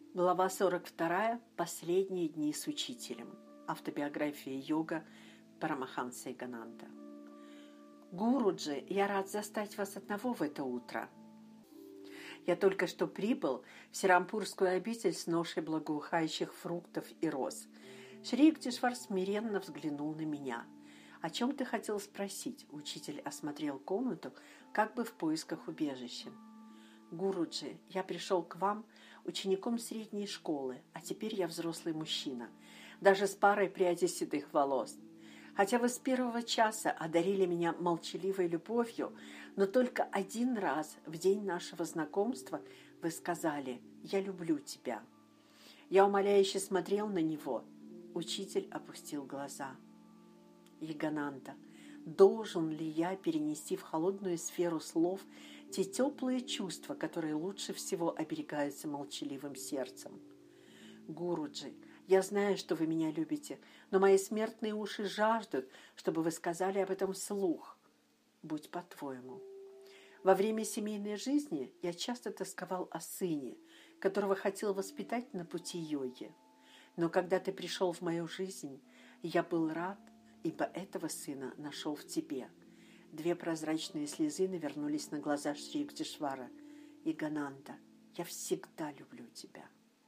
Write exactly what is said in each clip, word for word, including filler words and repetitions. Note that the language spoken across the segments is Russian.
Глава сорок вторая. Последние дни с учителем. Автобиография йога Парамахансы Йогананда. Гуруджи, я рад застать вас одного в это утро. Я только что прибыл в Сирампурскую обитель с ношей благоухающих фруктов и роз. Шри Юктишвар смиренно взглянул на меня. «О чем ты хотел спросить?» Учитель осмотрел комнату, как бы в поисках убежища. «Гуруджи, я пришел к вам учеником средней школы, а теперь я взрослый мужчина, даже с парой прядей седых волос. Хотя вы с первого часа одарили меня молчаливой любовью, но только один раз в день нашего знакомства вы сказали «Я люблю тебя». Я умоляюще смотрел на него. Учитель опустил глаза. Йогананда, должен ли я перенести в холодную сферу слов те теплые чувства, которые лучше всего оберегаются молчаливым сердцем? Гуруджи, я знаю, что вы меня любите, но мои смертные уши жаждут, чтобы вы сказали об этом вслух. Будь по-твоему. Во время семейной жизни я часто тосковал о сыне, которого хотел воспитать на пути йоги. Но когда ты пришел в мою жизнь, я был рад, ибо этого сына нашел в тебе. Две прозрачные слезы навернулись на глаза Шри Юктишвара. Йогананда, я всегда люблю тебя.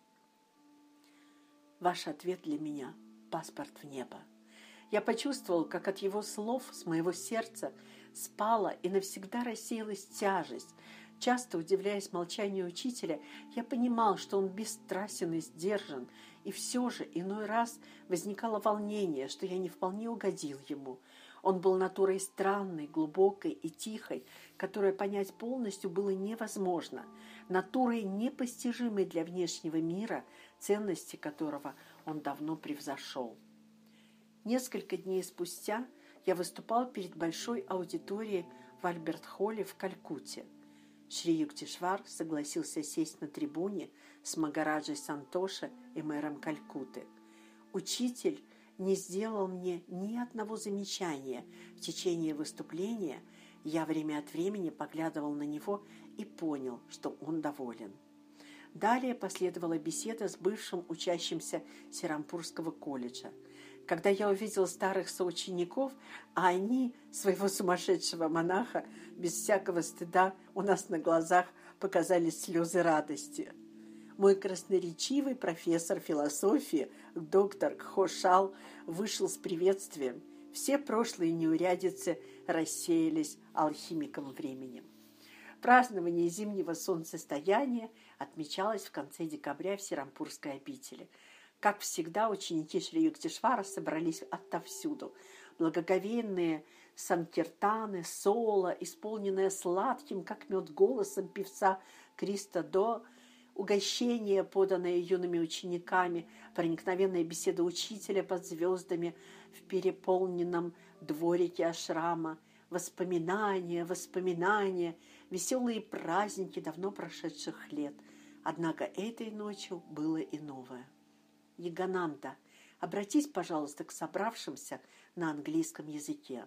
Ваш ответ для меня – паспорт в небо. Я почувствовал, как от его слов с моего сердца спала и навсегда рассеялась тяжесть. Часто, удивляясь молчанию учителя, я понимал, что он бесстрастен и сдержан, и все же иной раз возникало волнение, что я не вполне угодил ему. Он был натурой странной, глубокой и тихой, которую понять полностью было невозможно, натурой непостижимой для внешнего мира, ценности которого он давно превзошел. Несколько дней спустя я выступал перед большой аудиторией в Альберт-холле в Калькутте. Шри Юктишвар согласился сесть на трибуне с Магараджей Сантоши и мэром Калькутты. Учитель не сделал мне ни одного замечания в течение выступления. Я время от времени поглядывал на него и понял, что он доволен. Далее последовала беседа с бывшим учащимся Сирампурского колледжа. Когда я увидел старых соучеников, а они, своего сумасшедшего монаха, без всякого стыда у нас на глазах показали слезы радости. Мой красноречивый профессор философии, доктор Кхошал, вышел с приветствием. Все прошлые неурядицы рассеялись алхимиком временем. Празднование зимнего солнцестояния отмечалось в конце декабря в Сирампурской обители. Как всегда, ученики Шри Юктишвара собрались отовсюду. Благоговейные санкиртаны, соло, исполненное сладким, как мед, голосом певца Криста До, угощение, поданное юными учениками, проникновенная беседа учителя под звездами в переполненном дворике ашрама, воспоминания, воспоминания, веселые праздники давно прошедших лет. Однако этой ночью было и новое. Йогананда, обратись, пожалуйста, к собравшимся на английском языке.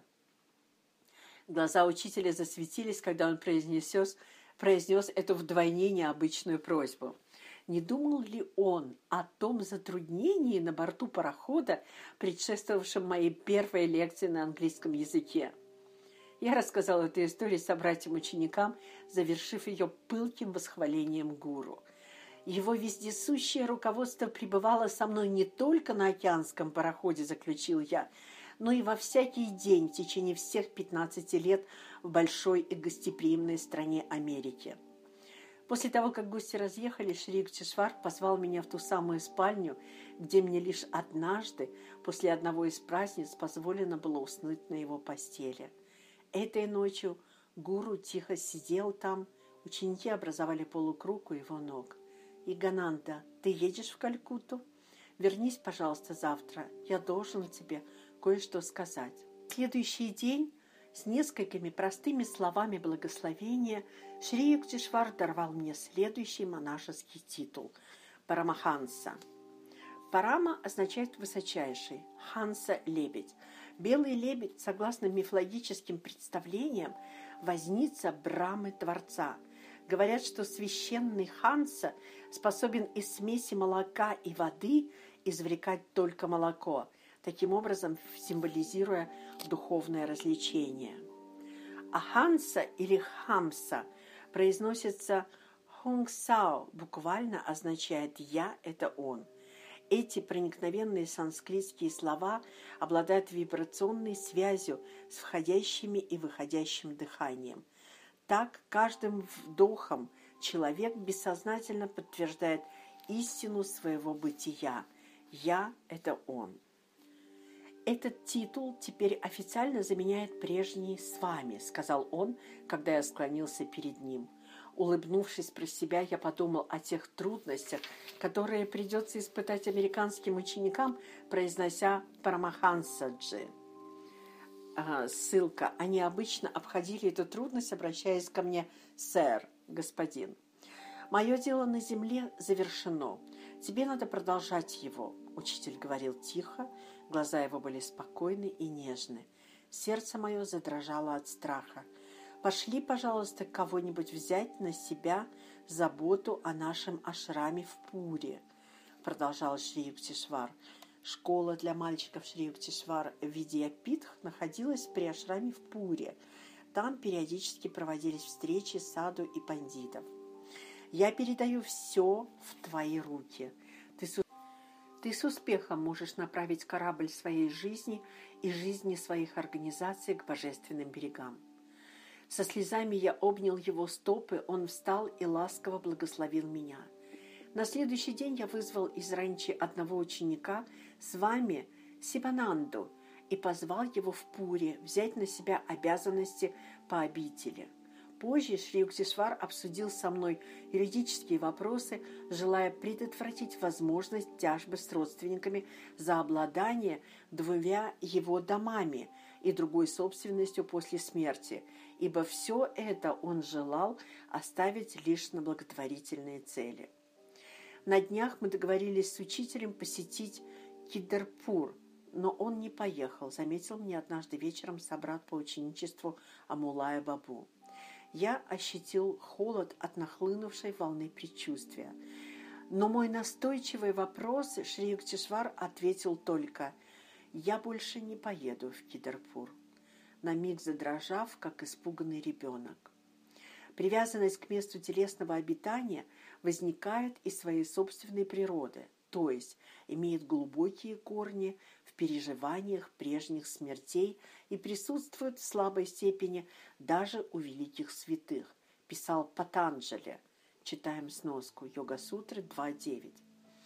Глаза учителя засветились, когда он произнес, произнес эту вдвойне необычную просьбу. Не думал ли он о том затруднении на борту парохода, предшествовавшем моей первой лекции на английском языке? Я рассказал эту историю собратьям-ученикам, завершив ее пылким восхвалением гуру. Его вездесущее руководство пребывало со мной не только на океанском пароходе, заключил я, но и во всякий день в течение всех пятнадцати лет в большой и гостеприимной стране Америки. После того, как гости разъехались, Шри Юктишвар позвал меня в ту самую спальню, где мне лишь однажды, после одного из праздниц, позволено было уснуть на его постели. Этой ночью гуру тихо сидел там, ученики образовали полукруг у его ног. Йогананда, ты едешь в Калькутту? Вернись, пожалуйста, завтра. Я должен тебе кое-что сказать. В следующий день с несколькими простыми словами благословения Шри Юктишвар даровал мне следующий монашеский титул – Парамаханса. Парама означает «высочайший», ханса – «лебедь». Белый лебедь, согласно мифологическим представлениям, возница Брамы Творца. Говорят, что священный Ханса способен из смеси молока и воды извлекать только молоко, таким образом символизируя духовное развлечение. А Ханса или Хамса произносится Хунгсао, буквально означает «я» – это «он». Эти проникновенные санскритские слова обладают вибрационной связью с входящими и выходящим дыханием. Так, каждым вдохом человек бессознательно подтверждает истину своего бытия. «Я» – это «он». «Этот титул теперь официально заменяет прежний «с вами», – сказал он, когда я склонился перед ним. Улыбнувшись про себя, я подумал о тех трудностях, которые придется испытать американским ученикам, произнося «Парамахансаджи». А, ссылка. Они обычно обходили эту трудность, обращаясь ко мне «сэр», «господин». «Мое дело на земле завершено. Тебе надо продолжать его», — учитель говорил тихо, глаза его были спокойны и нежны. Сердце мое задрожало от страха. «Пошли, пожалуйста, кого-нибудь взять на себя заботу о нашем ашраме в Пуре», — продолжал Шри Юктишвар. Школа для мальчиков Шри Юктишвар Видьяпитх находилась при ашраме в Пуре. Там периодически проводились встречи саду и пандитов. «Я передаю все в твои руки. Ты с, ты с успехом можешь направить корабль своей жизни и жизни своих организаций к божественным берегам». Со слезами я обнял его стопы, он встал и ласково благословил меня. На следующий день я вызвал из ранчи одного ученика с вами Сибананду и позвал его в Пуре взять на себя обязанности по обители. Позже Шри Юктишвар обсудил со мной юридические вопросы, желая предотвратить возможность тяжбы с родственниками за обладание двумя его домами и другой собственностью после смерти, ибо все это он желал оставить лишь на благотворительные цели. На днях мы договорились с учителем посетить Кидарпур, но он не поехал, заметил мне однажды вечером собрат по ученичеству Амулая Бабу. Я ощутил холод от нахлынувшей волны предчувствия. Но мой настойчивый вопрос Шри Юктишвар ответил только «Я больше не поеду в Кидарпур», на миг задрожав, как испуганный ребенок. Привязанность к месту телесного обитания возникает из своей собственной природы, то есть имеет глубокие корни в переживаниях прежних смертей и присутствует в слабой степени даже у великих святых, писал Патанджали. Читаем сноску Йога-сутры два девять.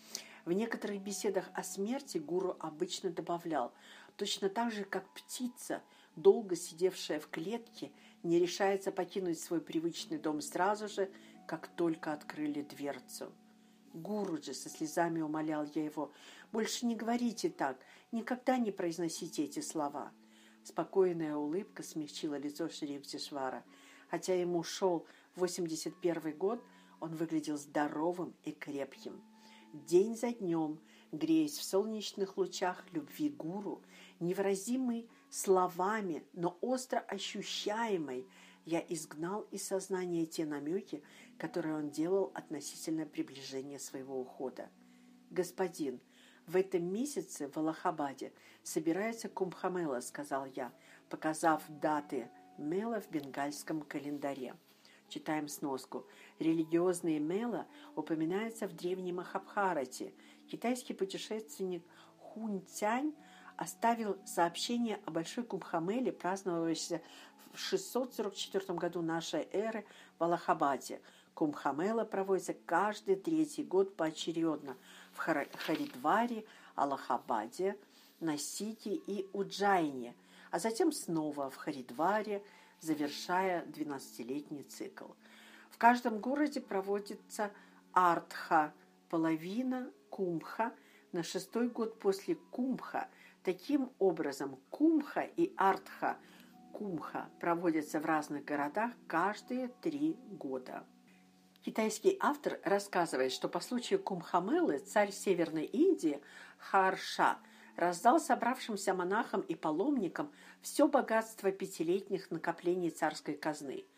В некоторых беседах о смерти гуру обычно добавлял: точно так же, как птица, долго сидевшая в клетке, не решается покинуть свой привычный дом сразу же, как только открыли дверцу. «Гуруджи», — со слезами умолял я его, — «больше не говорите так, никогда не произносите эти слова». Спокойная улыбка смягчила лицо Шри Юктишвара. Хотя ему шел восемьдесят первый год, он выглядел здоровым и крепким. День за днем, греясь в солнечных лучах любви гуру, невыразимый словами, но остро ощущаемой, я изгнал из сознания те намеки, которые он делал относительно приближения своего ухода. «Господин, в этом месяце в Аллахабаде собирается Кумбхамела», — сказал я, показав даты мела в бенгальском календаре. Читаем сноску. Религиозные мела упоминаются в древней Махабхарате. Китайский путешественник Хунь Цянь оставил сообщение о Большой Кумбхамеле, праздновавшейся в шестьсот сорок четвёртом году нашей эры в Аллахабаде. Кумбхамела проводится каждый третий год поочередно в Харидваре, Аллахабаде, Насике и Уджайне, а затем снова в Харидваре, завершая двенадцатилетний цикл. В каждом городе проводится артха, половина кумбха, на шестой год после кумбха. Таким образом, кумбха и артха кумбха проводятся в разных городах каждые три года. Китайский автор рассказывает, что по случаю Кумбхамелы царь Северной Индии Харша раздал собравшимся монахам и паломникам все богатство пятилетних накоплений царской казны.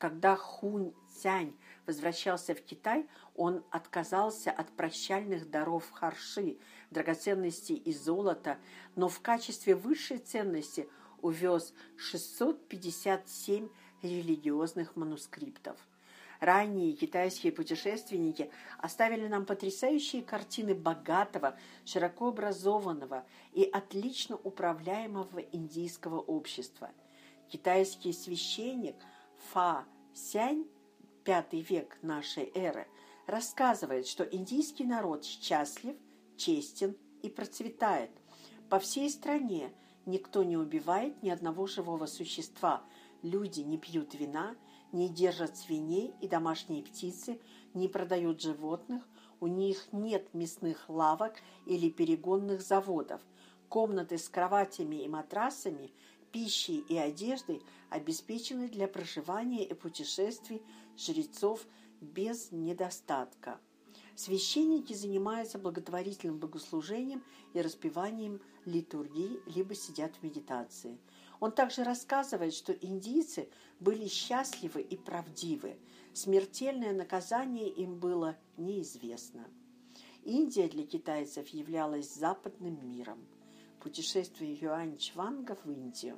Когда Хунь Цянь возвращался в Китай, он отказался от прощальных даров харши, драгоценностей и золота, но в качестве высшей ценности увез шестьсот пятьдесят семь религиозных манускриптов. Ранние китайские путешественники оставили нам потрясающие картины богатого, широко образованного и отлично управляемого индийского общества. Китайский священник Фа Сянь, пятый век нашей эры, рассказывает, что индийский народ счастлив, честен и процветает. По всей стране никто не убивает ни одного живого существа, люди не пьют вина, не держат свиней и домашние птицы, не продают животных, у них нет мясных лавок или перегонных заводов. Комнаты с кроватями и матрасами, пищей и одеждой обеспечены для проживания и путешествий жрецов без недостатка. Священники занимаются благотворительным богослужением и распеванием литургии, либо сидят в медитации. Он также рассказывает, что индийцы были счастливы и правдивы. Смертельное наказание им было неизвестно. Индия для китайцев являлась западным миром. Путешествие Юань Чванга в Индию.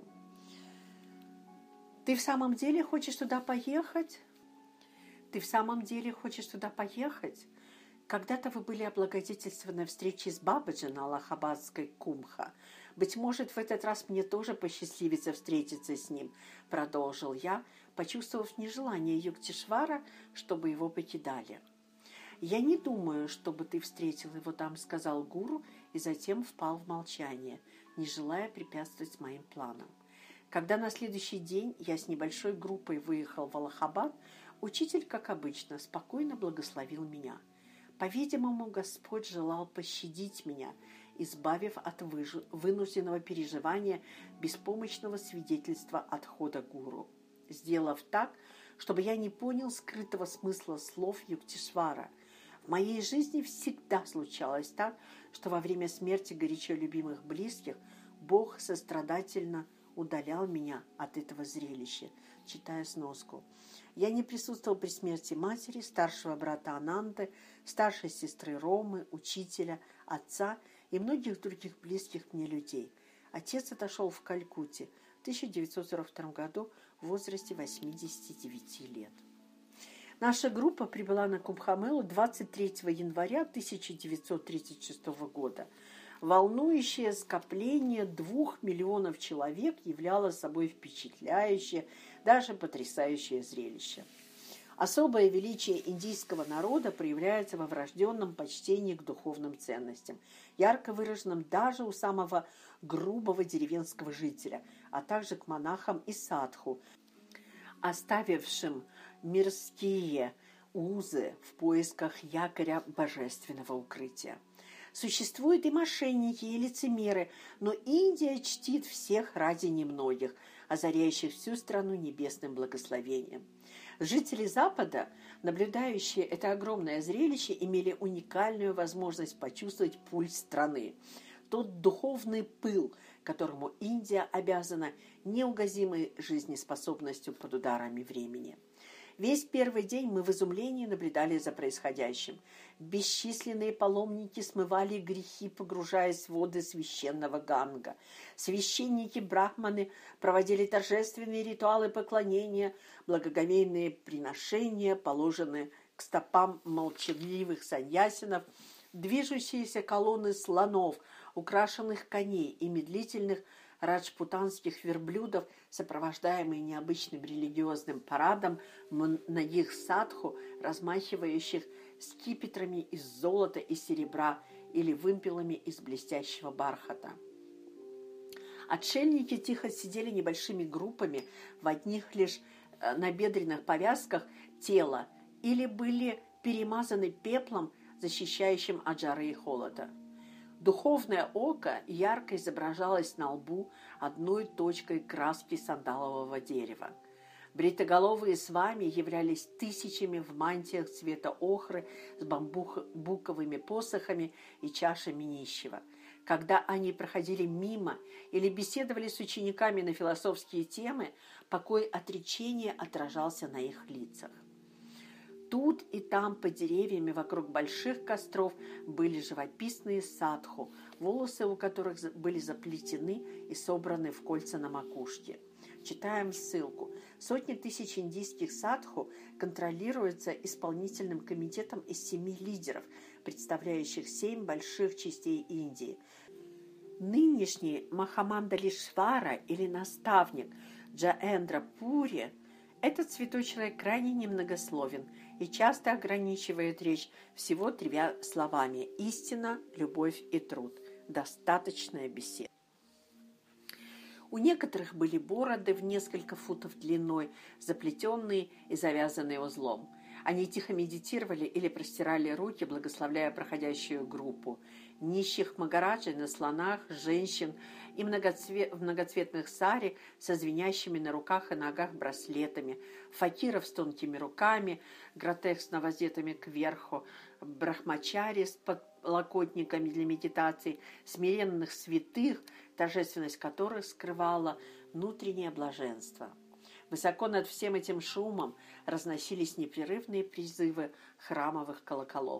Ты в самом деле хочешь туда поехать? Ты в самом деле хочешь туда поехать? Когда-то вы были облагодетельствованы встречей с Бабаджи на Аллахабадской Кумха. Быть может, в этот раз мне тоже посчастливится встретиться с ним, продолжил я, почувствовав нежелание Юктишвара, чтобы его покидали. Я не думаю, чтобы ты встретил его там, сказал гуру, и затем впал в молчание, не желая препятствовать моим планам. Когда на следующий день я с небольшой группой выехал в Аллахабад, учитель, как обычно, спокойно благословил меня. По-видимому, Господь желал пощадить меня, избавив от выж... вынужденного переживания беспомощного свидетельства отхода гуру, сделав так, чтобы я не понял скрытого смысла слов Юктишвара. В моей жизни всегда случалось так, что во время смерти горячо любимых близких Бог сострадательно удалял меня от этого зрелища, читая сноску. Я не присутствовал при смерти матери, старшего брата Ананды, старшей сестры Ромы, учителя, отца и многих других близких мне людей. Отец отошел в Калькутте в тысяча девятьсот сорок втором году в возрасте восьмидесяти девяти лет. Наша группа прибыла на Кумбхамелу двадцать третьего января тысяча девятьсот тридцать шестого года. Волнующее скопление двух миллионов человек являло собой впечатляющее, даже потрясающее зрелище. Особое величие индийского народа проявляется во врожденном почтении к духовным ценностям, ярко выраженном даже у самого грубого деревенского жителя, а также к монахам и садху, оставившим мирские узы в поисках якоря божественного укрытия. Существуют и мошенники, и лицемеры, но Индия чтит всех ради немногих, озаряющих всю страну небесным благословением. Жители Запада, наблюдающие это огромное зрелище, имели уникальную возможность почувствовать пульс страны. Тот духовный пыл, которому Индия обязана неугасимой жизнеспособностью под ударами времени. Весь первый день мы в изумлении наблюдали за происходящим. Бесчисленные паломники смывали грехи, погружаясь в воды священного Ганга. Священники-брахманы проводили торжественные ритуалы поклонения, благоговейные приношения, положенные к стопам молчаливых саньясинов, движущиеся колонны слонов, украшенных коней и медлительных раджпутанских верблюдов, сопровождаемые необычным религиозным парадом многих садху, размахивающих скипетрами из золота и серебра или вымпелами из блестящего бархата. Отшельники тихо сидели небольшими группами в одних лишь набедренных повязках тела или были перемазаны пеплом, защищающим от жары и холода. Духовное око ярко изображалось на лбу одной точкой краски сандалового дерева. Бритоголовые свами являлись тысячами в мантиях цвета охры с бамбуковыми посохами и чашами нищего. Когда они проходили мимо или беседовали с учениками на философские темы, покой отречения отражался на их лицах. Тут и там под деревьями вокруг больших костров были живописные садху, волосы у которых были заплетены и собраны в кольца на макушке. Читаем ссылку. Сотни тысяч индийских садху контролируются исполнительным комитетом из семи лидеров, представляющих семь больших частей Индии. Нынешний Махамандалишвара или наставник Джаэндра Пури, этот святой человек крайне немногословен и часто ограничивает речь всего тремя словами: истина, любовь и труд. Достаточная беседа. У некоторых были бороды в несколько футов длиной, заплетенные и завязанные узлом. Они тихо медитировали или простирали руки, благословляя проходящую группу. Нищих магараджей на слонах, женщин и многоцвет... в многоцветных сари со звенящими на руках и ногах браслетами, факиров с тонкими руками, гротескно воздетыми кверху, брахмачари с подлокотниками для медитации, смиренных святых, торжественность которых скрывала внутреннее блаженство. Высоко над всем этим шумом разносились непрерывные призывы храмовых колоколов.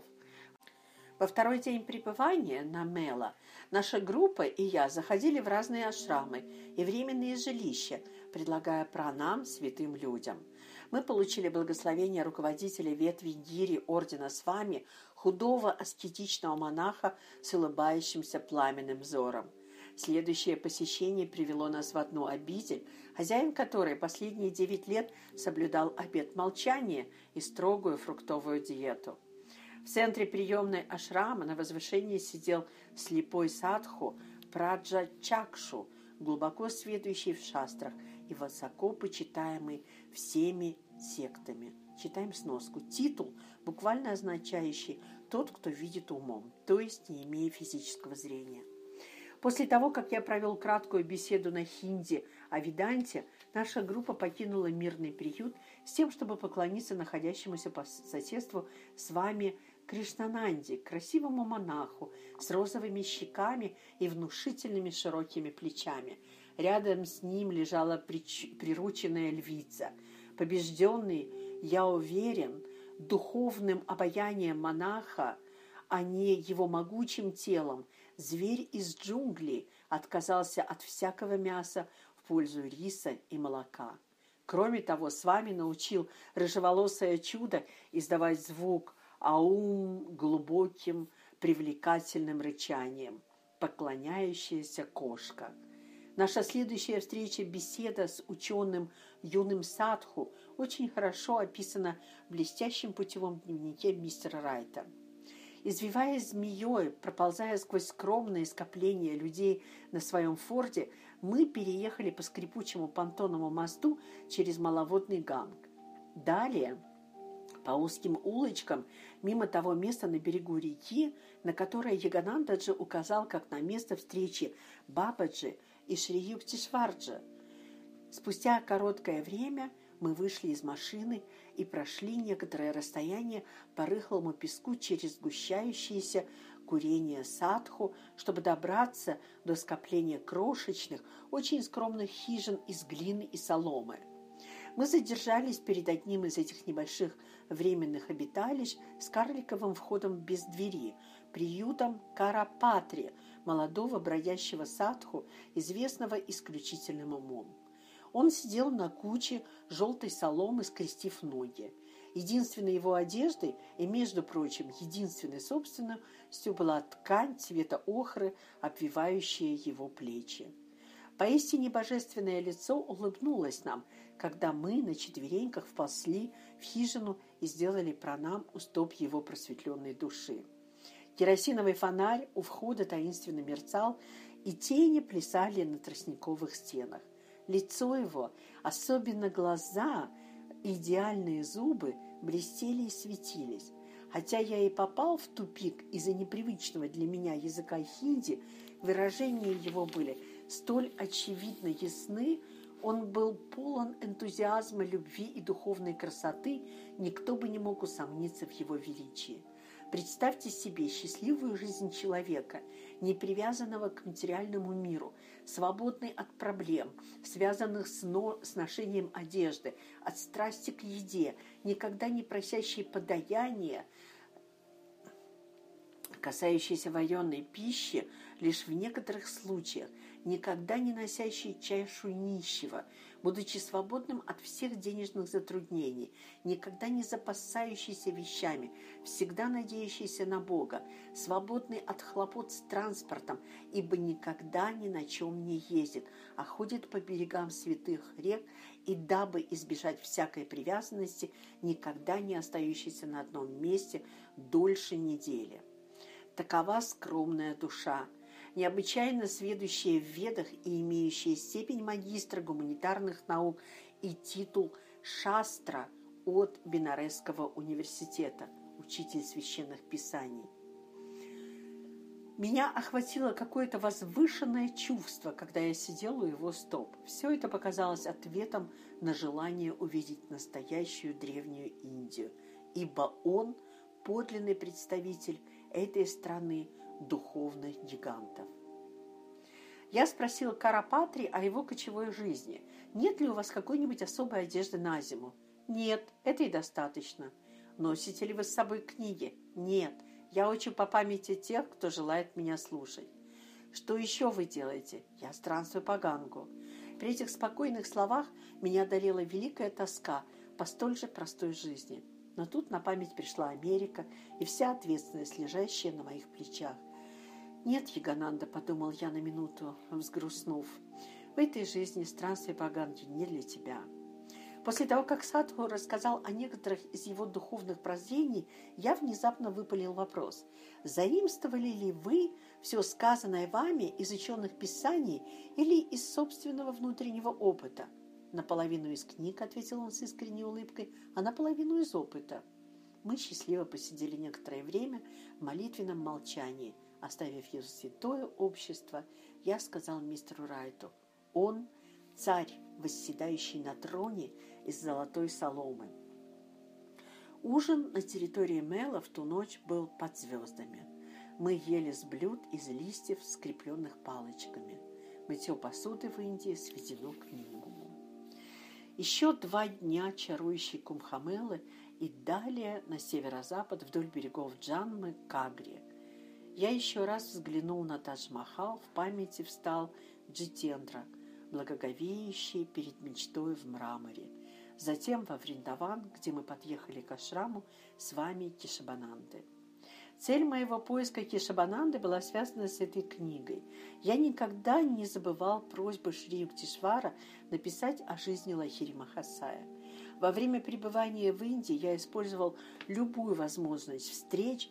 Во второй день пребывания на Мела наша группа и я заходили в разные ашрамы и временные жилища, предлагая пранам святым людям. Мы получили благословение руководителя ветви гири ордена Свами, худого аскетичного монаха с улыбающимся пламенным взором. Следующее посещение привело нас в одну обитель, хозяин которой последние девять лет соблюдал обет молчания и строгую фруктовую диету. В центре приемной ашрама на возвышении сидел слепой садху Праджа Чакшу, глубоко сведущий в шастрах и высоко почитаемый всеми сектами. Читаем сноску. Титул, буквально означающий «тот, кто видит умом», то есть не имея физического зрения. После того, как я провел краткую беседу на хинди о Веданте, наша группа покинула мирный приют с тем, чтобы поклониться находящемуся по соседству с вами Кришнананде, красивому монаху с розовыми щеками и внушительными широкими плечами. Рядом с ним лежала прич... прирученная львица. Побежденный, я уверен, духовным обаянием монаха, а не его могучим телом, зверь из джунглей отказался от всякого мяса в пользу риса и молока. Кроме того, с вами научил рыжеволосое чудо издавать звук аум глубоким привлекательным рычанием, поклоняющаяся кошка. Наша следующая встреча, беседа с ученым юным садху, очень хорошо описана в блестящем путевом дневнике мистера Райта. Извиваясь змеей, проползая сквозь скромные скопления людей на своем форде, мы переехали по скрипучему понтонному мосту через маловодный ганг. Далее, по узким улочкам, мимо того места на берегу реки, на которое Яганандаджи указал как на место встречи Бабаджи и Шри Юктишварджа. Спустя короткое время мы вышли из машины и прошли некоторое расстояние по рыхлому песку через сгущающееся курение садху, чтобы добраться до скопления крошечных, очень скромных хижин из глины и соломы. Мы задержались перед одним из этих небольших временных обиталищ с карликовым входом без двери, приютом Карапатри, молодого бродящего садху, известного исключительным умом. Он сидел на куче желтой соломы, скрестив ноги. Единственной его одеждой и, между прочим, единственной собственностью была ткань цвета охры, обвивающая его плечи. Поистине божественное лицо улыбнулось нам, когда мы на четвереньках вползли в хижину и сделали пранам у стоп его просветленной души. Керосиновый фонарь у входа таинственно мерцал, и тени плясали на тростниковых стенах. Лицо его, особенно глаза, идеальные зубы, блестели и светились. Хотя я и попал в тупик из-за непривычного для меня языка хинди, выражения его были столь очевидно ясны, он был полон энтузиазма, любви и духовной красоты, никто бы не мог усомниться в его величии. Представьте себе счастливую жизнь человека, не привязанного к материальному миру, свободный от проблем, связанных с, но... с ношением одежды, от страсти к еде, никогда не просящий подаяния, касающийся вареной пищи лишь в некоторых случаях, никогда не носящий чашу нищего, будучи свободным от всех денежных затруднений, никогда не запасающийся вещами, всегда надеющийся на Бога, свободный от хлопот с транспортом, ибо никогда ни на чем не ездит, а ходит по берегам святых рек, и дабы избежать всякой привязанности, никогда не остающийся на одном месте дольше недели. Такова скромная душа, необычайно сведущая в ведах и имеющая степень магистра гуманитарных наук и титул шастра от Бенаресского университета, учитель священных писаний. Меня охватило какое-то возвышенное чувство, когда я сидел у его стоп. Все это показалось ответом на желание увидеть настоящую древнюю Индию, ибо он подлинный представитель этой страны духовных гигантов. Я спросила Карапатри о его кочевой жизни. Нет ли у вас какой-нибудь особой одежды на зиму? Нет, это и достаточно. Носите ли вы с собой книги? Нет, я учу по памяти тех, кто желает меня слушать. Что еще вы делаете? Я странствую по Гангу. При этих спокойных словах меня одолела великая тоска по столь же простой жизни. Но тут на память пришла Америка и вся ответственность, лежащая на моих плечах. «Нет, Ягананда», — подумал я на минуту, взгрустнув, — «в этой жизни странствие по Ганге не для тебя». После того, как Садхгуру рассказал о некоторых из его духовных прозрений, я внезапно выпалил вопрос. «Заимствовали ли вы все сказанное вами из ученых писаний или из собственного внутреннего опыта?» «Наполовину из книг», — ответил он с искренней улыбкой, «а наполовину из опыта». Мы счастливо посидели некоторое время в молитвенном молчании. Оставив его святое общество, я сказал мистеру Райту: «Он — царь, восседающий на троне из золотой соломы». Ужин на территории Мэла в ту ночь был под звездами. Мы ели с блюд из листьев, скрепленных палочками. Мытье посуды в Индии сведено к минимуму. Еще два дня чарующей Кумбхамелы и далее на северо-запад вдоль берегов Джаммы к Агре. Я еще раз взглянул на Тадж-Махал, в памяти встал Джитендра, благоговеющий перед мечтой в мраморе. Затем во Вриндаван, где мы подъехали к ашраму с вами Кешабананды. Цель моего поиска Кешабананды была связана с этой книгой. Я никогда не забывал просьбы Шри Юктишвара написать о жизни Лахири Махасая. Во время пребывания в Индии я использовал любую возможность встреч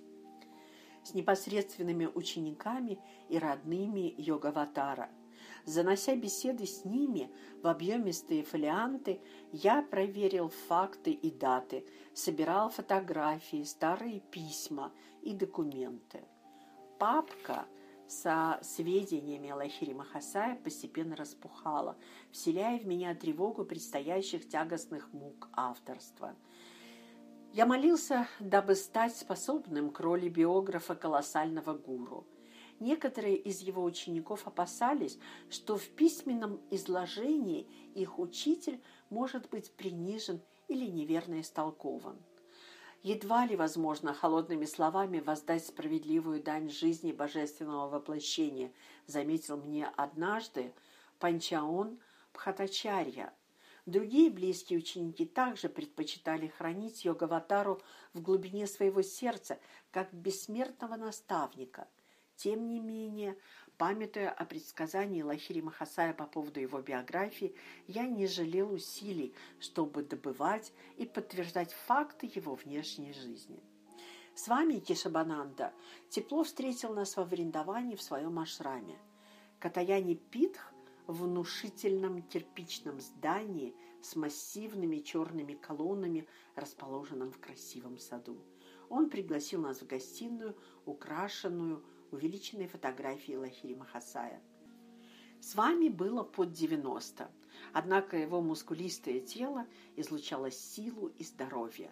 с непосредственными учениками и родными Йогаватара. Занося беседы с ними в объемистые фолианты, я проверил факты и даты, собирал фотографии, старые письма и документы. Папка со сведениями о Лахири Махасая постепенно распухала, вселяя в меня тревогу предстоящих тягостных мук авторства. Я молился, дабы стать способным к роли биографа колоссального гуру. Некоторые из его учеников опасались, что в письменном изложении их учитель может быть принижен или неверно истолкован. Едва ли возможно холодными словами воздать справедливую дань жизни божественного воплощения, заметил мне однажды Панчаон Бхаттачарья. Другие близкие ученики также предпочитали хранить Йогаватару в глубине своего сердца, как бессмертного наставника. Тем не менее, памятуя о предсказании Лахири Махасая по поводу его биографии, я не жалел усилий, чтобы добывать и подтверждать факты его внешней жизни. С вами, Кешабананда, тепло встретил нас во Вриндаване в своем ашраме. Катаяни Питх в внушительном кирпичном здании с массивными черными колоннами, расположенном в красивом саду. Он пригласил нас в гостиную, украшенную увеличенной фотографией Лахири Махасая. С вами было под девяносто, однако его мускулистое тело излучало силу и здоровье.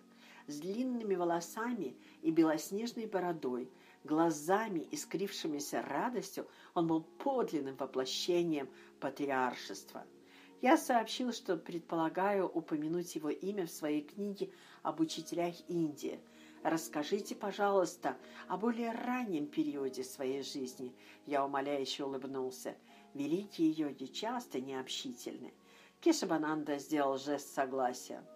с длинными волосами и белоснежной бородой, глазами, искрившимися радостью, он был подлинным воплощением патриаршества. Я сообщил, что предполагаю упомянуть его имя в своей книге об учителях Индии. Расскажите, пожалуйста, о более раннем периоде своей жизни. Я умоляюще улыбнулся. Великие йоги часто необщительны. Кешабананда сделал жест согласия.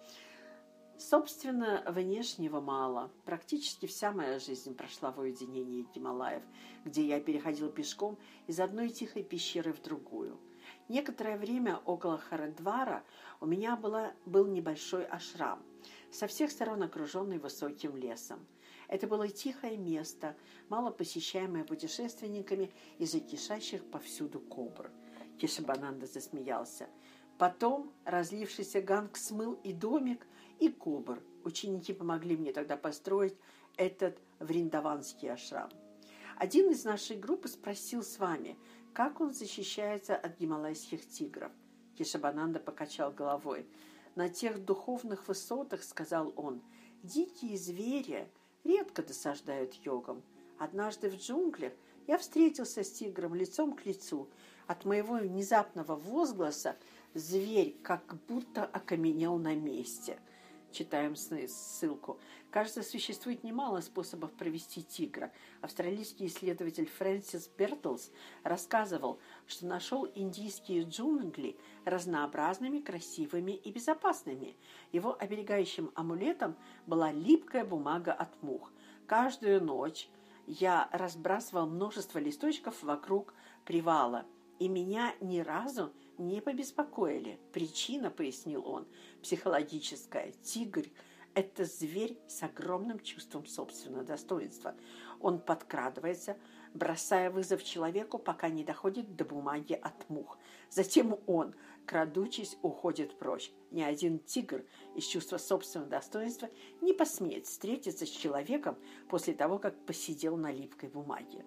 Собственно, внешнего мало. Практически вся моя жизнь прошла в уединении Гималаев, где я переходил пешком из одной тихой пещеры в другую. Некоторое время около Харидвара у меня была, был небольшой ашрам, со всех сторон окруженный высоким лесом. Это было тихое место, мало посещаемое путешественниками из-за кишащих повсюду кобр. Кешабананда засмеялся. Потом разлившийся ганг смыл и домик, и кобр. Ученики помогли мне тогда построить этот вриндаванский ашрам. Один из нашей группы спросил с вами, как он защищается от гималайских тигров. Кешабананда покачал головой. На тех духовных высотах, сказал он, дикие звери редко досаждают йогам. Однажды в джунглях я встретился с тигром лицом к лицу. От моего внезапного возгласа зверь как будто окаменел на месте. Читаем ссылку. Кажется, существует немало способов провести тигра. Австралийский исследователь Фрэнсис Бертлс рассказывал, что нашел индийские джунгли разнообразными, красивыми и безопасными. Его оберегающим амулетом была липкая бумага от мух. Каждую ночь я разбрасывал множество листочков вокруг привала, и меня ни разу не побеспокоили. Причина, пояснил он, психологическая. Тигр – это зверь с огромным чувством собственного достоинства. Он подкрадывается, бросая вызов человеку, пока не доходит до бумаги от мух. Затем он, крадучись, уходит прочь. Ни один тигр из чувства собственного достоинства не посмеет встретиться с человеком после того, как посидел на липкой бумаге.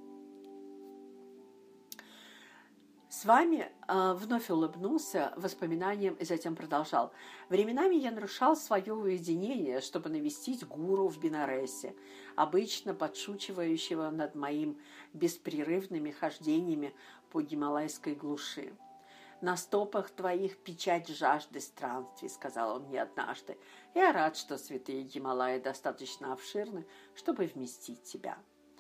С вами э, вновь улыбнулся воспоминанием и затем продолжал. Временами я нарушал свое уединение, чтобы навестить гуру в Бенаресе, обычно подшучивающего над моим беспрерывными хождениями по гималайской глуши. «На стопах твоих печать жажды странствий», — сказал он мне однажды. «Я рад, что святые Гималаи достаточно обширны, чтобы вместить тебя».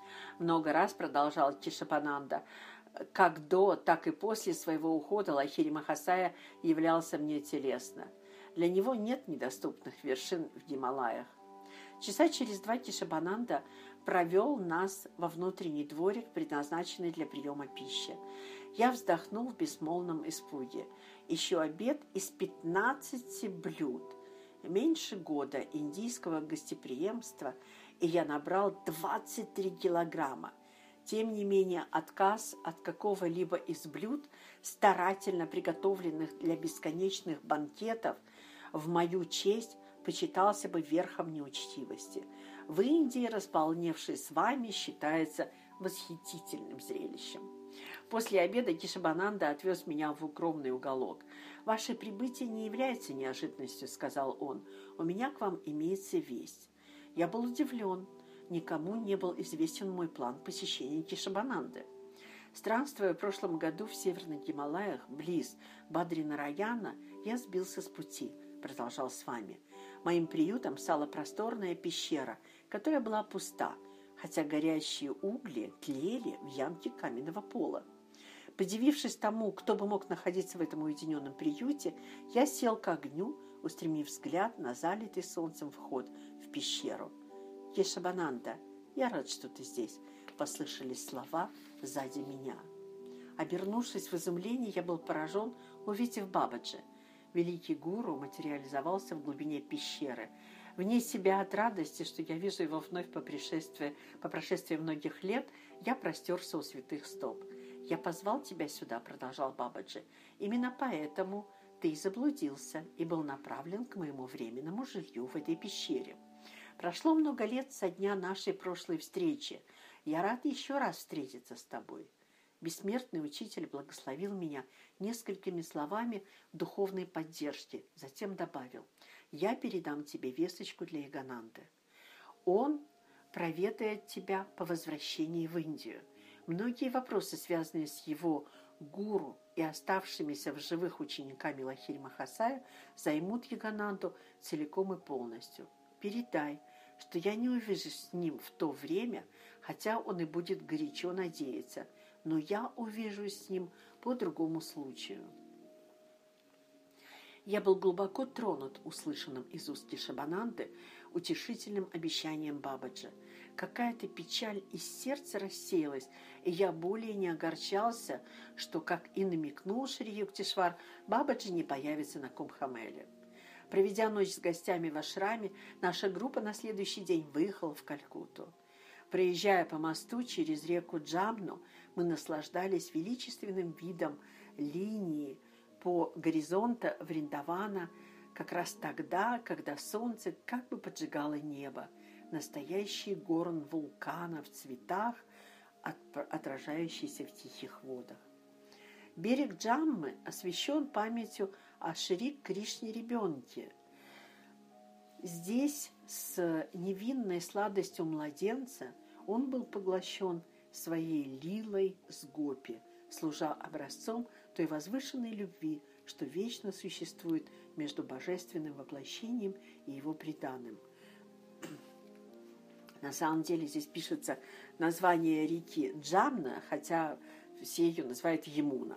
Много раз продолжал Кешабананда. Как до, так и после своего ухода Лахири Махасая являлся мне телесно. Для него нет недоступных вершин в Гималаях. Часа через два Кешабананда провел нас во внутренний дворик, предназначенный для приема пищи. Я вздохнул в безмолвном испуге. Еще обед из пятнадцати блюд. Меньше года индийского гостеприимства, и я набрал двадцать три килограмма. Тем не менее, отказ от какого-либо из блюд, старательно приготовленных для бесконечных банкетов, в мою честь почитался бы верхом неучтивости. В Индии располневший с вами считается восхитительным зрелищем. После обеда Кешабананда отвез меня в укромный уголок. «Ваше прибытие не является неожиданностью», — сказал он. «У меня к вам имеется весть». Я был удивлен. Никому не был известен мой план посещения Кешабананды. Странствуя в прошлом году в северных Гималаях, близ Бадри-Нараяна, я сбился с пути, продолжал с вами. Моим приютом стала просторная пещера, которая была пуста, хотя горящие угли тлели в ямке каменного пола. Подивившись тому, кто бы мог находиться в этом уединенном приюте, я сел к огню, устремив взгляд на залитый солнцем вход в пещеру. «Кешабананда, я рад, что ты здесь», — послышались слова сзади меня. Обернувшись в изумлении, я был поражен, увидев Бабаджи. Великий гуру материализовался в глубине пещеры. Вне себя от радости, что я вижу его вновь по прошествии, по прошествии многих лет, я простерся у святых стоп. «Я позвал тебя сюда», — продолжал Бабаджи. «Именно поэтому ты заблудился и был направлен к моему временному жилью в этой пещере. Прошло много лет со дня нашей прошлой встречи. Я рад еще раз встретиться с тобой». Бессмертный учитель благословил меня несколькими словами духовной поддержки, затем добавил: я передам тебе весточку для Ягананты. Он проведает тебя по возвращении в Индию. Многие вопросы, связанные с его гуру и оставшимися в живых учениками Лахири Махасая, займут Ягананту целиком и полностью. Передай, что я не увижусь с ним в то время, хотя он и будет горячо надеяться, но я увижусь с ним по другому случаю. Я был глубоко тронут услышанным из уст Кешабананды утешительным обещанием Бабаджи. Какая-то печаль из сердца рассеялась, и я более не огорчался, что, как и намекнул Шри Юктишвар, Бабаджи не появится на Кумбхамеле. Проведя ночь с гостями в ашраме, наша группа на следующий день выехала в Калькутту. Проезжая по мосту через реку Джамну, мы наслаждались величественным видом линии по горизонту Вриндавана как раз тогда, когда солнце как бы поджигало небо, настоящий горн вулкана в цветах, отражающийся в тихих водах. Берег Джаммы освящен памятью о Шри Кришне ребенке. Здесь с невинной сладостью младенца он был поглощен своей лилой с гопи, служа образцом той возвышенной любви, что вечно существует между божественным воплощением и его приданым. На самом деле здесь пишется название реки Джамна, хотя все ее называют Ямуна.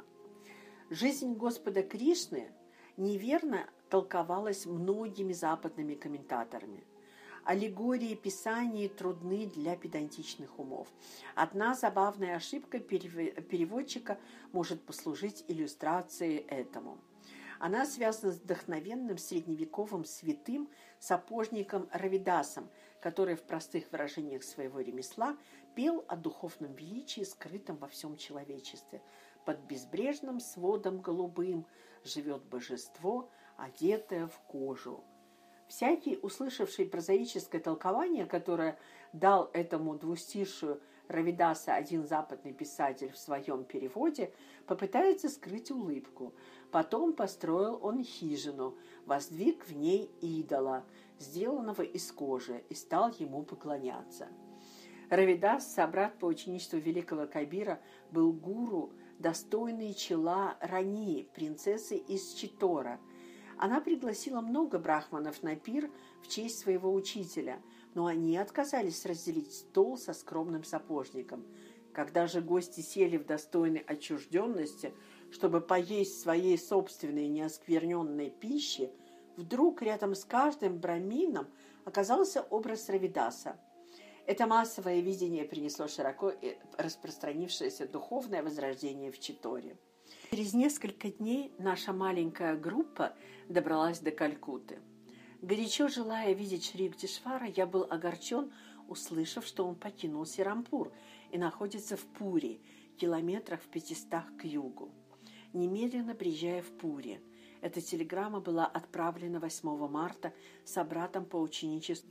Жизнь Господа Кришны неверно толковалась многими западными комментаторами. Аллегории Писаний трудны для педантичных умов. Одна забавная ошибка переводчика может послужить иллюстрацией этому. Она связана с вдохновенным средневековым святым сапожником Равидасом, который в простых выражениях своего ремесла пел о духовном величии, скрытом во всем человечестве. Под безбрежным сводом голубым живет божество, одетое в кожу. Всякий, услышавший прозаическое толкование, которое дал этому двустишию Равидаса один западный писатель в своем переводе, попытается скрыть улыбку. Потом построил он хижину, воздвиг в ней идола, сделанного из кожи, и стал ему поклоняться. Равидас, собрат по ученичеству великого Кабира, был гуру, достойный чела Рани, принцессы из Читора. Она пригласила много брахманов на пир в честь своего учителя, но они отказались разделить стол со скромным сапожником. Когда же гости сели в достойной отчужденности, чтобы поесть своей собственной неоскверненной пищи, вдруг рядом с каждым брамином оказался образ Равидаса. Это массовое видение принесло широко распространившееся духовное возрождение в Читоре. Через несколько дней наша маленькая группа добралась до Калькутты. Горячо желая видеть Шри Юктишвара, я был огорчен, услышав, что он покинул Сирампур и находится в Пури, километрах в пятистах к югу. Немедленно приезжая в Пури. Эта телеграмма была отправлена восьмого марта собратом по ученичеству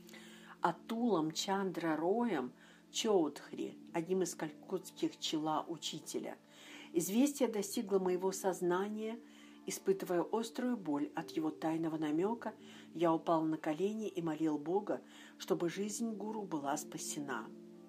Атулом Чандра Роем Чоудхри, одним из калькутских чела учителя. Известие достигло моего сознания. Испытывая острую боль от его тайного намека, я упал на колени и молил Бога, чтобы жизнь гуру была спасена.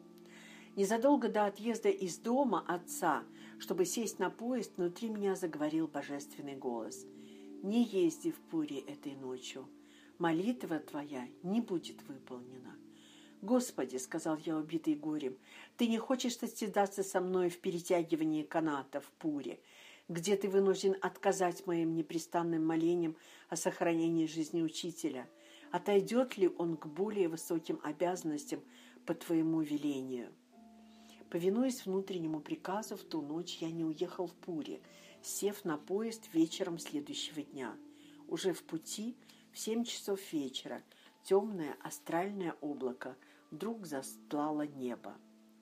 Незадолго до отъезда из дома отца, чтобы сесть на поезд, внутри меня заговорил божественный голос. «Не езди в Пури этой ночью. Молитва твоя не будет выполнена». «Господи», — сказал я, убитый горем, — «ты не хочешь состязаться со мной в перетягивании каната в Пуре, где ты вынужден отказать моим непрестанным молениям о сохранении жизни учителя? Отойдет ли он к более высоким обязанностям по твоему велению?» Повинуясь внутреннему приказу, в ту ночь я не уехал в Пури, сев на поезд вечером следующего дня. Уже в пути, в семь часов вечера, темное астральное облако вдруг застлало небо.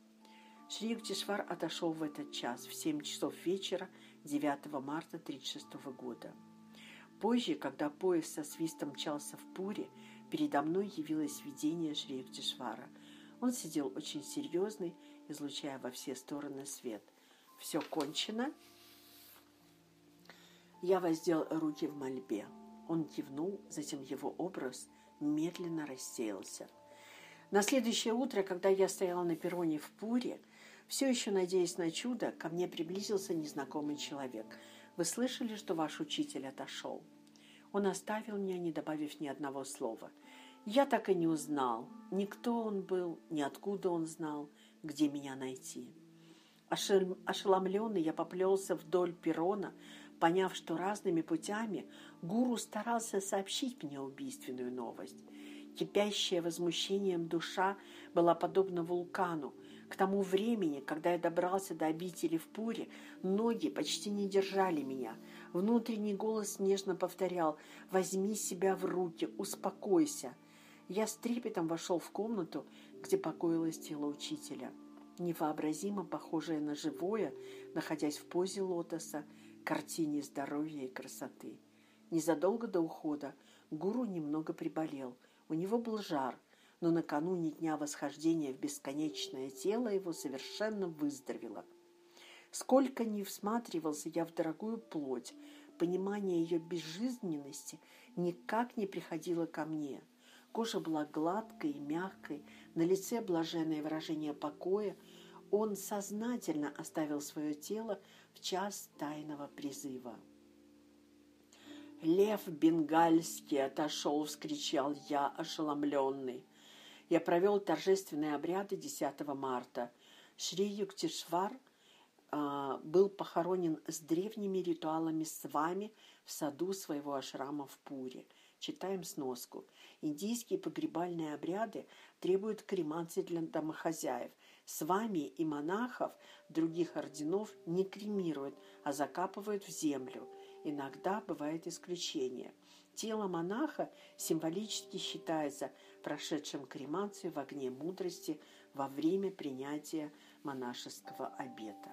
Шри Юктишвар отошел в этот час, в семь часов вечера, девятого марта тысяча девятьсот тридцать шестого года. Позже, когда поезд со свистом мчался в Пури, передо мной явилось видение Шри Юктишвара. Он сидел очень серьезный, излучая во все стороны свет. «Все кончено?» Я воздел руки в мольбе. Он кивнул, затем его образ медленно рассеялся. На следующее утро, когда я стояла на перроне в Пуре, все еще надеясь на чудо, ко мне приблизился незнакомый человек. «Вы слышали, что ваш учитель отошел?» Он оставил меня, не добавив ни одного слова. Я так и не узнал, ни кто он был, ни откуда он знал, где меня найти. Ошеломленный, я поплелся вдоль перрона, поняв, что разными путями гуру старался сообщить мне убийственную новость. Кипящая возмущением душа была подобна вулкану. К тому времени, когда я добрался до обители в Пуре, ноги почти не держали меня. Внутренний голос нежно повторял: «Возьми себя в руки, успокойся». Я с трепетом вошел в комнату, где покоилось тело учителя. Невообразимо похожее на живое, находясь в позе лотоса, картине здоровья и красоты. Незадолго до ухода гуру немного приболел. У него был жар, но накануне дня восхождения в бесконечное тело его совершенно выздоровело. Сколько ни всматривался я в дорогую плоть, понимание ее безжизненности никак не приходило ко мне. Кожа была гладкой и мягкой, на лице блаженное выражение покоя. Он сознательно оставил свое тело в час тайного призыва. «Лев бенгальский отошел!» — вскричал я, ошеломленный. Я провел торжественные обряды десятого марта. Шри Юктишвар э, был похоронен с древними ритуалами свами в саду своего ашрама в Пуре. Читаем сноску. Индийские погребальные обряды требуют кремации для домохозяев. Свами и монахов других орденов не кремируют, а закапывают в землю. Иногда бывает исключение. Тело монаха символически считается прошедшим кремацию в огне мудрости во время принятия монашеского обета.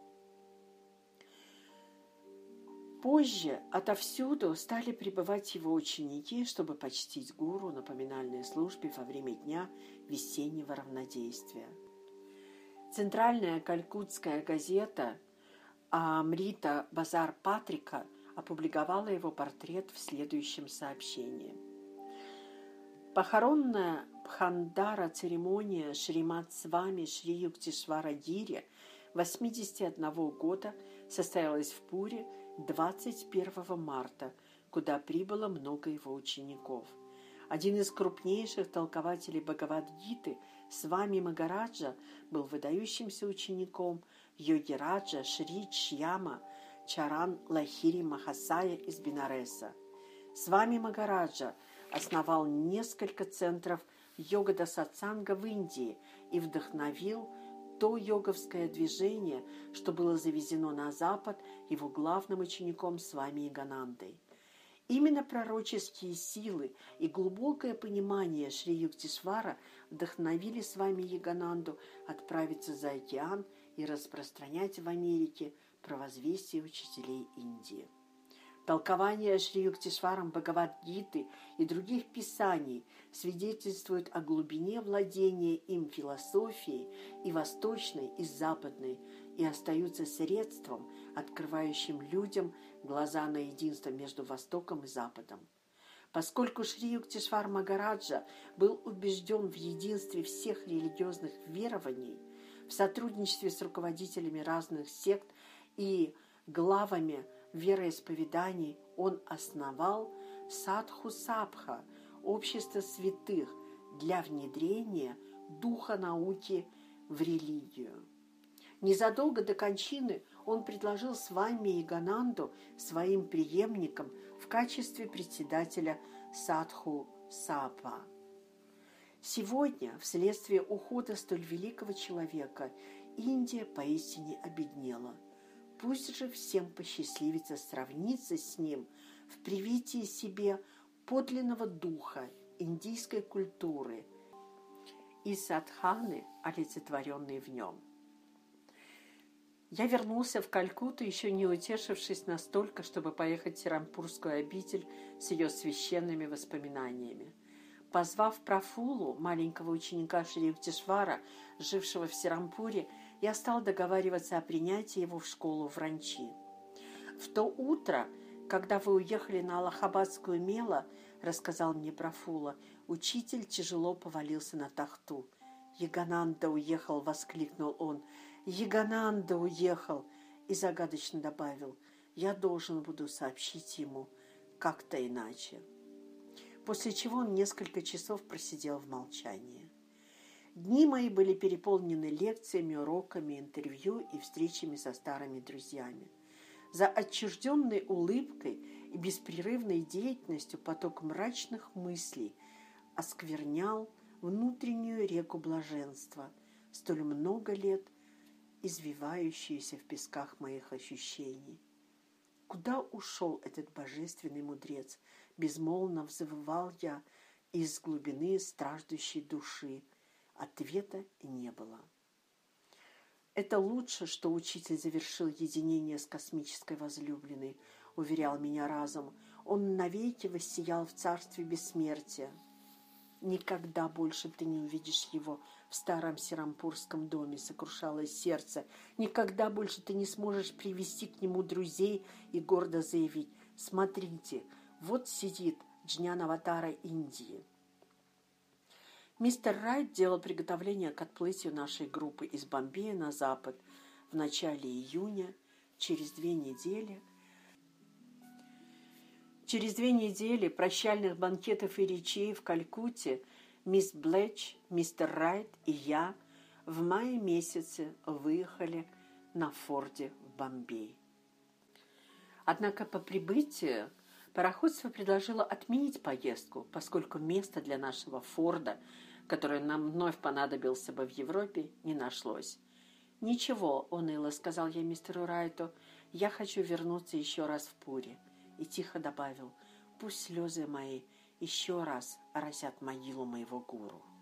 Позже отовсюду стали прибывать его ученики, чтобы почтить гуру на поминальной службе во время дня весеннего равнодействия. Центральная калькутская газета «Амрита Базар Патрика» опубликовала его портрет в следующем сообщении. Похоронная Бхандара церемония Шримат Свами Шри Юктишвара Гири восьмидесяти одного года состоялась в Пуре двадцать первого марта, куда прибыло много его учеников. Один из крупнейших толкователей Бхагавад-гиты, Свами Магараджа, был выдающимся учеником Йогираджа Шри Чьяма Чаран Лахири Махасая из Бенареса. Свами Магараджа основал несколько центров йога-сатсанга в Индии и вдохновил то йоговское движение, что было завезено на Запад его главным учеником Свами Иганандой. Именно пророческие силы и глубокое понимание Шри Юктишвара вдохновили Свами Игананду отправиться за океан и распространять в Америке провозвестие учителей Индии. Толкование Шри Юктишваром Бхагавад-гиты и других писаний свидетельствует о глубине владения им философией и восточной, и западной, и остаются средством, открывающим людям глаза на единство между Востоком и Западом. Поскольку Шри Юктишвар Магараджа был убежден в единстве всех религиозных верований, в сотрудничестве с руководителями разных сект и главами вероисповеданий, он основал Садху-сабха, общество святых, для внедрения духа науки в религию. Незадолго до кончины он предложил Свами Игананду своим преемникам в качестве председателя Садху-сабха. Сегодня, вследствие ухода столь великого человека, Индия поистине обеднела. Пусть же всем посчастливится сравниться с ним в привитии себе подлинного духа индийской культуры и садханы, олицетворенной в нем. Я вернулся в Калькутту, еще не утешившись настолько, чтобы поехать в Сирампурскую обитель с ее священными воспоминаниями. Позвав Прафулу, маленького ученика Шри Юктишвара, жившего в Сирампуре, я стал договариваться о принятии его в школу в Ранчи. В то утро Когда вы уехали на Аллахабадскую Мела, рассказал мне Прафула, учитель тяжело повалился на тахту. «Ягананда уехал!» — воскликнул он. «Ягананда уехал!» И загадочно добавил: «Я должен буду сообщить ему как-то иначе». После чего он несколько часов просидел в молчании. Дни мои были переполнены лекциями, уроками, интервью и встречами со старыми друзьями. За отчужденной улыбкой и беспрерывной деятельностью поток мрачных мыслей осквернял внутреннюю реку блаженства, столь много лет извивающуюся в песках моих ощущений. Куда ушел этот божественный мудрец? Безмолвно взывал я из глубины страждущей души. Ответа не было. «Это лучше, что учитель завершил единение с космической возлюбленной», — уверял меня разум. «Он навеки воссиял в царстве бессмертия. Никогда больше ты не увидишь его в старом Сирампурском доме», — сокрушалось сердце. «Никогда больше ты не сможешь привести к нему друзей и гордо заявить: смотрите, вот сидит Джнян-аватара Индии». Мистер Райт делал приготовления к отплытию нашей группы из Бомбея на запад в начале июня. Через две недели... Через две недели прощальных банкетов и речей в Калькутте мисс Блэч, мистер Райт и я в мае месяце выехали на Форде в Бомбей. Однако по прибытию пароходство предложило отменить поездку, поскольку места для нашего Форда, который нам вновь понадобился бы в Европе, не нашлось. «Ничего, — уныло сказал я мистеру Райту, — я хочу вернуться еще раз в Пури». И тихо добавил: «Пусть слезы мои еще раз оросят могилу моего гуру».